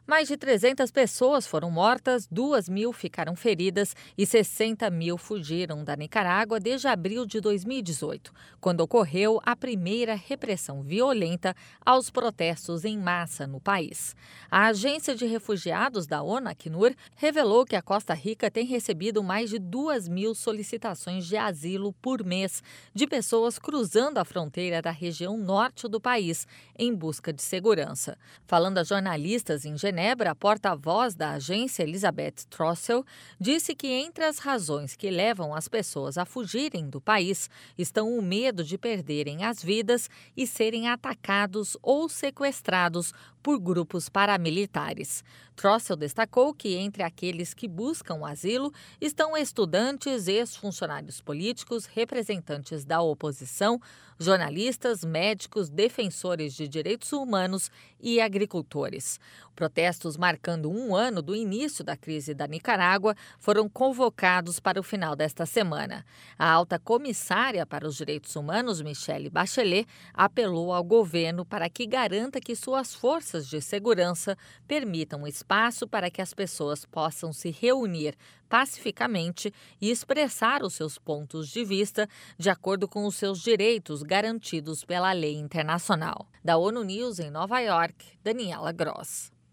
Mais de 300 pessoas foram mortas, 2.000 ficaram feridas e 60.000 fugiram da Nicarágua desde abril de 2018, quando ocorreu a primeira repressão violenta aos protestos em massa no país. A Agência de Refugiados da ONU, Acnur, revelou que a Costa Rica tem recebido mais de 2.000 solicitações de asilo por mês de pessoas cruzando a fronteira da região norte do país em busca de segurança. Falando a jornalistas em Genebra, a porta-voz da agência, Elizabeth Trossel, disse que entre as razões que levam as pessoas a fugirem do país estão o medo de perderem as vidas e serem atacados ou sequestrados por grupos paramilitares. Trossel destacou que entre aqueles que buscam asilo estão estudantes, ex-funcionários políticos, representantes da oposição, jornalistas, médicos, defensores de direitos humanos e agricultores. Protestos marcando um ano do início da crise da Nicarágua foram convocados para o final desta semana. A alta comissária para os direitos humanos, Michelle Bachelet, apelou ao governo para que garanta que suas forças de segurança permitam espaço para que as pessoas possam se reunir pacificamente e expressar os seus pontos de vista de acordo com os seus direitos garantidos pela lei internacional. Da ONU News em Nova York, Daniela Gross.